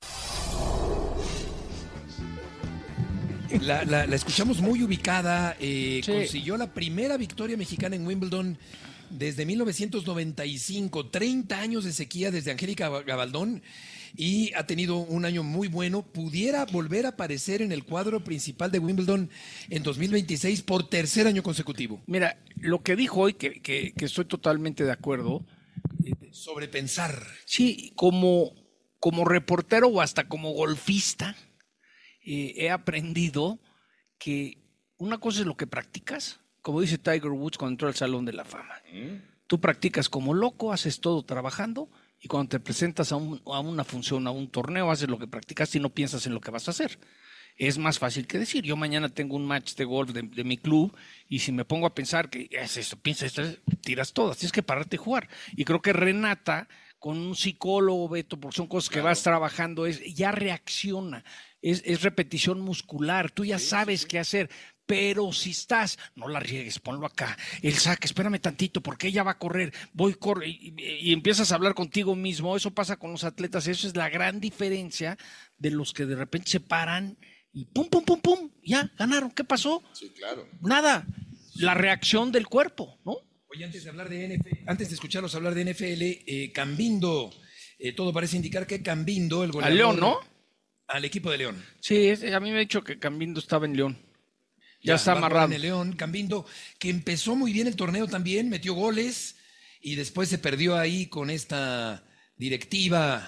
La, la, la escuchamos muy ubicada, eh, sí. consiguió la primera victoria mexicana en Wimbledon desde mil novecientos noventa y cinco, treinta años de sequía desde Angélica Gabaldón, y ha tenido un año muy bueno. Pudiera volver a aparecer en el cuadro principal de Wimbledon en dos mil veintiséis por tercer año consecutivo. Mira, lo que dijo hoy, que, que, que estoy totalmente de acuerdo. Sobrepensar. Sí, como, como reportero o hasta como golfista, Eh, he aprendido que una cosa es lo que practicas, como dice Tiger Woods cuando entró al Salón de la Fama. Mm. Tú practicas como loco, haces todo trabajando, y cuando te presentas a, un, a una función, a un torneo, haces lo que practicas y no piensas en lo que vas a hacer. Es más fácil que decir, yo mañana tengo un match de golf de, de mi club, y si me pongo a pensar que es esto, piensas esto, tiras todas, tienes que pararte a jugar. Y creo que Renata, con un psicólogo, Beto, porque son cosas que claro. vas trabajando, es, ya reacciona. Es, es repetición muscular, tú ya sí, sabes sí, sí. qué hacer, pero si estás, no la riegues, ponlo acá, el saque, espérame tantito, porque ella va a correr, voy, corre, y, y empiezas a hablar contigo mismo. Eso pasa con los atletas, eso es la gran diferencia de los que de repente se paran y pum, pum, pum, pum, ya, ganaron, ¿qué pasó? Sí, claro. Nada, la reacción del cuerpo, ¿no? Oye, antes de hablar de N F L, antes de escucharlos hablar de N F L, eh, Cambindo, eh, todo parece indicar que Cambindo, el goleador... A León, ¿no? Al equipo de León. Sí, a mí me ha dicho que Cambindo estaba en León. Ya, ya está amarrado. En el León, Cambindo, que empezó muy bien el torneo también, metió goles y después se perdió ahí con esta directiva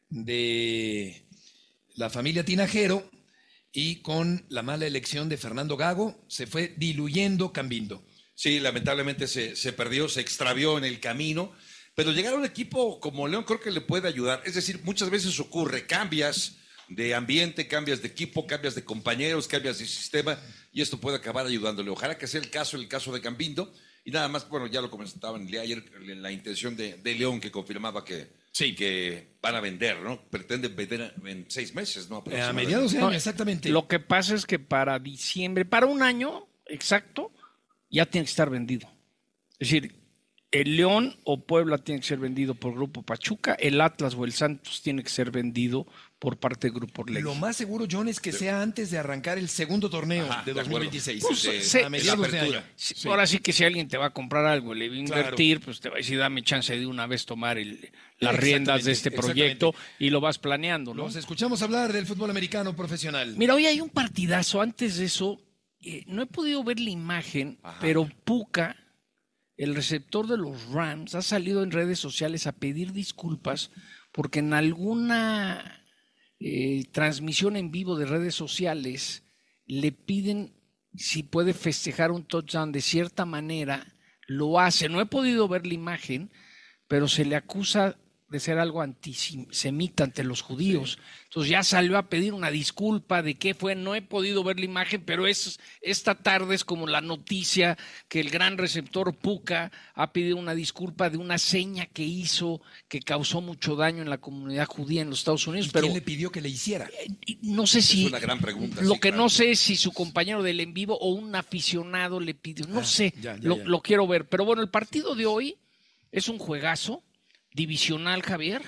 de la familia Tinajero, y con la mala elección de Fernando Gago se fue diluyendo Cambindo. Sí, lamentablemente se, se perdió, se extravió en el camino, pero llegar a un equipo como León creo que le puede ayudar. Es decir, muchas veces ocurre, cambias de ambiente, cambias de equipo, cambias de compañeros, cambias de sistema, y esto puede acabar ayudándole. Ojalá que sea el caso, el caso de Cambindo. Y nada más, bueno, ya lo comentaban ayer, la intención de, de León, que confirmaba que, sí. que van a vender, ¿no? Pretenden vender en seis meses, ¿no? A mediados de año, no, exactamente. Lo que pasa es que para diciembre, para un año exacto, ya tiene que estar vendido. Es decir, el León o Puebla tiene que ser vendido por Grupo Pachuca, el Atlas o el Santos tiene que ser vendido por parte del Grupo Orlegui. Lo más seguro, John, es que sí. sea antes de arrancar el segundo torneo Ajá, de dos mil veintiséis. Pues, de, se, a mediados de año. Sí. Ahora sí que si alguien te va a comprar algo, le va a invertir, claro. pues te va a decir, dame chance de una vez tomar el, las riendas de este proyecto y lo vas planeando, ¿no? Nos escuchamos hablar del fútbol americano profesional. Mira, hoy hay un partidazo. Antes de eso, eh, no he podido ver la imagen, Ajá. pero Puka el receptor de los Rams ha salido en redes sociales a pedir disculpas porque en alguna eh, transmisión en vivo de redes sociales le piden si puede festejar un touchdown de cierta manera. Lo hace. No he podido ver la imagen, pero se le acusa de ser algo antisemita ante los judíos. Sí. Entonces ya salió a pedir una disculpa de qué fue. No he podido ver la imagen, pero es, esta tarde es como la noticia que el gran receptor Puka ha pedido una disculpa de una seña que hizo que causó mucho daño en la comunidad judía en los Estados Unidos. ¿Y pero quién le pidió que le hiciera? No sé si... Es una gran pregunta. Lo sí, que claro. no sé es si su compañero del en vivo o un aficionado le pidió. No ah, sé, ya, ya, lo, ya. lo quiero ver. Pero bueno, el partido de hoy es un juegazo divisional, Javier,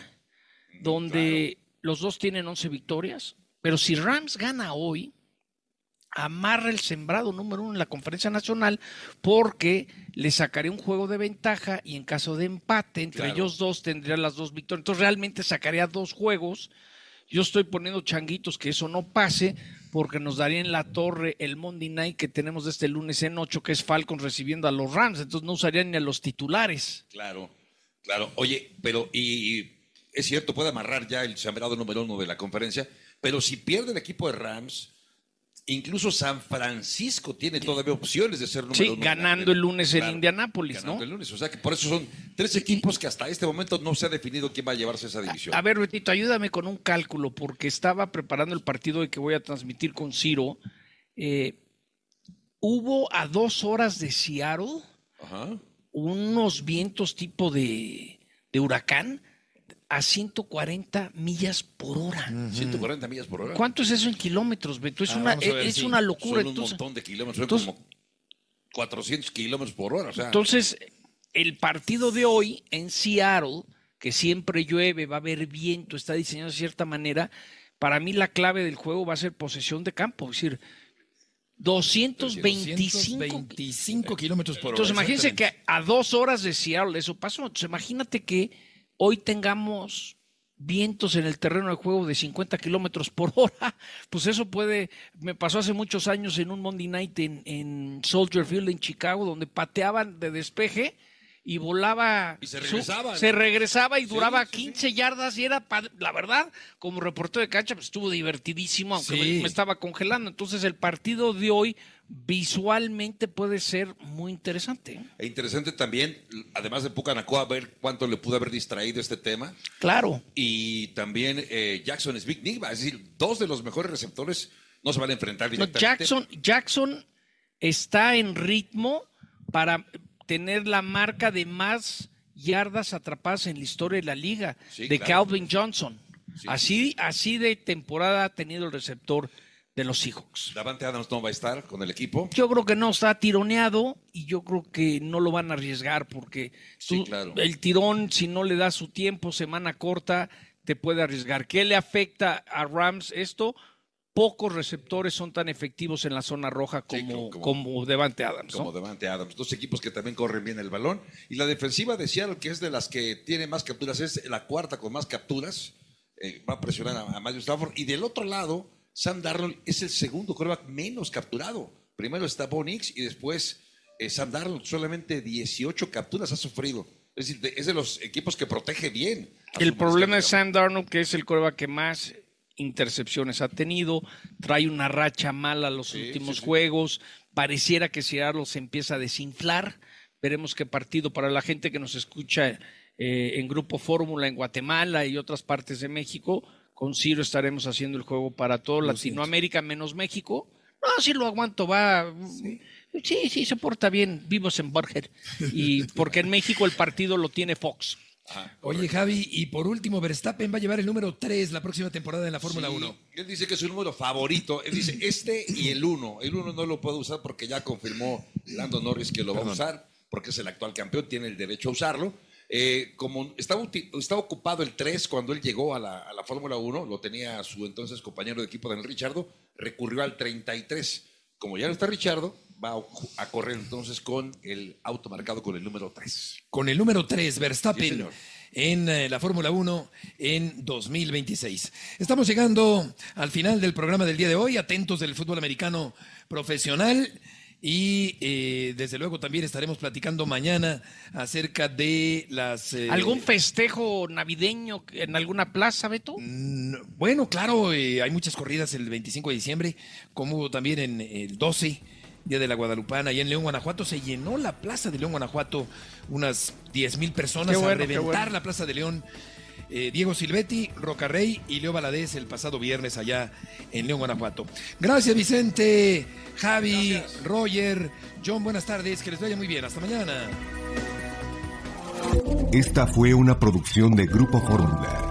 donde claro. los dos tienen once victorias, pero si Rams gana hoy, amarra el sembrado número uno en la Conferencia Nacional porque le sacaría un juego de ventaja y en caso de empate entre claro. ellos dos tendría las dos victorias. Entonces realmente sacaría dos juegos. Yo estoy poniendo changuitos que eso no pase porque nos daría en la torre el Monday Night que tenemos de este lunes en ocho, que es Falcons recibiendo a los Rams. Entonces no usarían ni a los titulares. Claro. Claro, oye, pero y, y es cierto, puede amarrar ya el sembrado número uno de la conferencia, pero si pierde el equipo de Rams, incluso San Francisco tiene todavía opciones de ser número sí, uno. Sí, ganando el lunes claro, en Indianápolis, ganando ¿no? el lunes, o sea que por eso son tres equipos que hasta este momento no se ha definido quién va a llevarse esa división. A, a ver, Betito, ayúdame con un cálculo, porque estaba preparando el partido que voy a transmitir con Ciro. Eh, hubo a dos horas de Seattle. Ajá. Unos vientos tipo de, de huracán a ciento cuarenta millas por hora. Uh-huh. ciento cuarenta millas por hora. ¿Cuánto es eso en kilómetros, Beto? Es, ah, una, es sí. una locura. Son un entonces, montón de kilómetros, son entonces, como cuatrocientos kilómetros por hora. O sea. Entonces, el partido de hoy en Seattle, que siempre llueve, va a haber viento, está diseñado de cierta manera, para mí la clave del juego va a ser posesión de campo, es decir, doscientos veinticinco kilómetros por hora. Entonces imagínense que a dos horas de Seattle eso pasó. Entonces imagínate que hoy tengamos vientos en el terreno de juego de cincuenta kilómetros por hora. Pues eso puede, me pasó hace muchos años en un Monday Night en, en Soldier Field en Chicago, donde pateaban de despeje y volaba, y se regresaba, su, se regresaba y duraba sí, sí, quince sí. yardas y era, la verdad, como reportero de cancha, pues estuvo divertidísimo, aunque sí. me, me estaba congelando. Entonces el partido de hoy visualmente puede ser muy interesante. E interesante también, además de Pucanacua, a ver cuánto le pudo haber distraído este tema. Claro. Y también eh, Jackson Smith Nigba, es decir, dos de los mejores receptores no se van a enfrentar directamente. No, Jackson, Jackson está en ritmo para tener la marca de más yardas atrapadas en la historia de la liga, sí, de claro. Calvin Johnson. Sí, así, sí. así de temporada ha tenido el receptor de los Seahawks. Davante Adams no va a estar con el equipo. Yo creo que no, está tironeado y yo creo que no lo van a arriesgar porque sí, tú, claro. el tirón, si no le da su tiempo, semana corta, te puede arriesgar. ¿Qué le afecta a Rams esto? Pocos receptores son tan efectivos en la zona roja como, sí, como, como Davante Adams. Como ¿no? Davante Adams. Dos equipos que también corren bien el balón. Y la defensiva de Seattle, que es de las que tiene más capturas, es la cuarta con más capturas. Eh, va a presionar a, a Matthew Stafford. Y del otro lado, Sam Darnold es el segundo quarterback menos capturado. Primero está Bo Nix y después eh, Sam Darnold. Solamente dieciocho capturas ha sufrido. Es decir, de, es de los equipos que protege bien. El problema de Sam Darnold, que es el quarterback que más intercepciones ha tenido, trae una racha mala los sí, últimos sí, sí. juegos, pareciera que Seattle se empieza a desinflar. Veremos qué partido para la gente que nos escucha eh, en Grupo Fórmula en Guatemala y otras partes de México. Con Ciro estaremos haciendo el juego para todo Lo Latinoamérica siento. menos México. No, sí lo aguanto, va. Sí. sí, sí, se porta bien. Vivos en Burger. Y porque en México el partido lo tiene Fox. Ajá, Oye, Javi, y por último, Verstappen va a llevar el número tres la próxima temporada en la Fórmula sí, uno. Él dice que es su número favorito. Él dice este y el uno. El uno no lo puede usar porque ya confirmó Lando Norris que lo Perdón. va a usar, porque es el actual campeón, tiene el derecho a usarlo. Eh, como estaba, estaba ocupado el tres cuando él llegó a la, a la Fórmula uno, lo tenía su entonces compañero de equipo, Daniel Ricciardo, recurrió al treinta y tres. Como ya no está Ricciardo, va a, a correr entonces con el auto marcado con el número tres. Con el número tres, Verstappen. Sí, en eh, la Fórmula uno en dos mil veintiséis. Estamos llegando al final del programa del día de hoy, atentos del fútbol americano profesional. Y eh, desde luego también estaremos platicando mañana acerca de las... Eh, ¿Algún festejo navideño en alguna plaza, Beto? Bueno, claro, eh, hay muchas corridas el veinticinco de diciembre, como también en el doce, Día de la Guadalupana, y en León, Guanajuato. Se llenó la plaza de León, Guanajuato, unas diez mil personas bueno, a reventar bueno. la plaza de León. Eh, Diego Silvetti, Rocarrey y Leo Valadez el pasado viernes allá en León, Guanajuato. Gracias, Vicente, Javi, Gracias. Roger, John, buenas tardes, que les vaya muy bien, hasta mañana. Esta fue una producción de Grupo Fórmula.